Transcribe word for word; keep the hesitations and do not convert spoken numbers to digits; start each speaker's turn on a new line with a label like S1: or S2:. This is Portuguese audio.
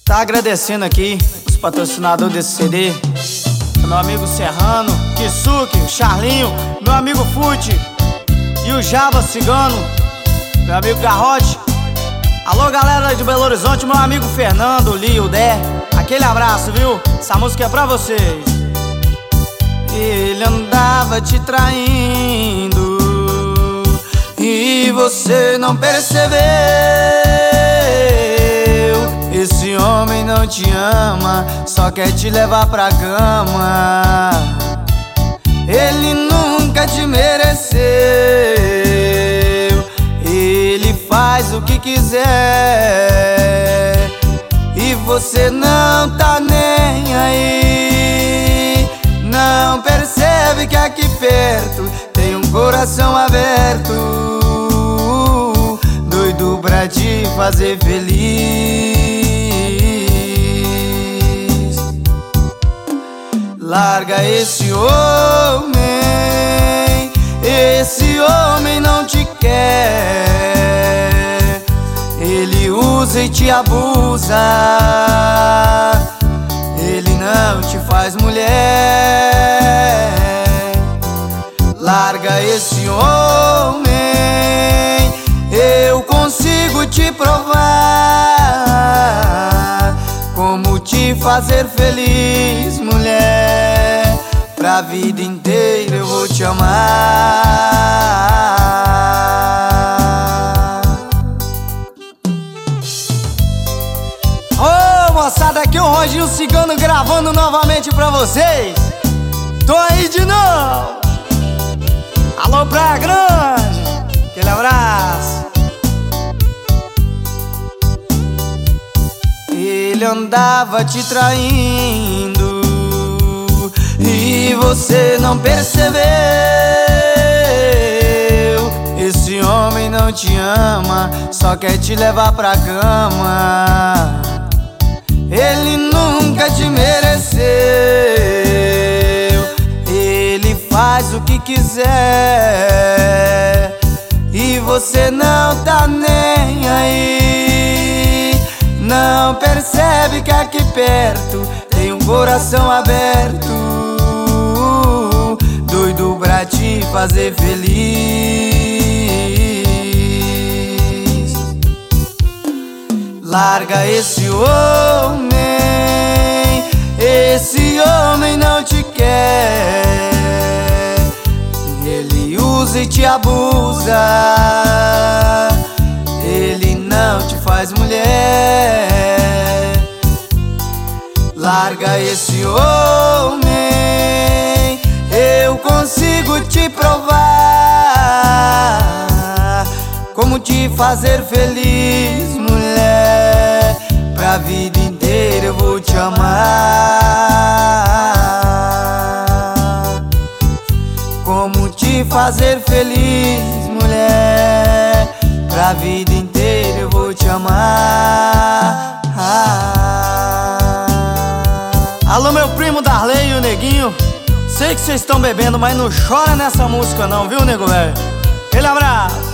S1: Tá agradecendo aqui os patrocinadores desse C D, meu amigo Serrano, Kisuke, o Charlinho, meu amigo Fute e o Java Cigano, meu amigo Garrote. Alô galera de Belo Horizonte, meu amigo Fernando, Lio, Dé, aquele abraço, viu? Essa música é pra vocês. Ele andava te traindo e você não percebeu. Esse homem não te ama, só quer te levar pra cama. Ele nunca te mereceu. Ele faz o que quiser e você não tá nem aí. Não percebe que aqui perto tem um coração aberto, doido pra te fazer feliz. Larga esse homem, esse homem não te quer. Ele usa e te abusa, ele não te faz mulher. Larga esse homem, eu consigo te provar como te fazer feliz, mulher. Pra vida inteira eu vou te amar. Ô moçada, aqui é o Roginho Cigano gravando novamente pra vocês. Tô aí de novo. Alô Praia Grande, aquele abraço. Ele andava te traindo e você não percebeu. Esse homem não te ama, só quer te levar pra cama. Ele nunca te mereceu. Ele faz o que quiser e você não tá nem aí. Não percebe que aqui perto tem um coração aberto, doido pra te fazer feliz. Larga esse homem, esse homem não te quer. Ele usa e te abusa, ele não te faz mulher. Larga esse homem, eu consigo te provar como te fazer feliz, mulher. Pra vida inteira eu vou te amar. Como te fazer feliz, mulher. Pra vida inteira eu vou te amar. Alô meu primo Darley e o Neguinho, sei que vocês estão bebendo, mas não chora nessa música não, viu nego velho? Aquele abraço.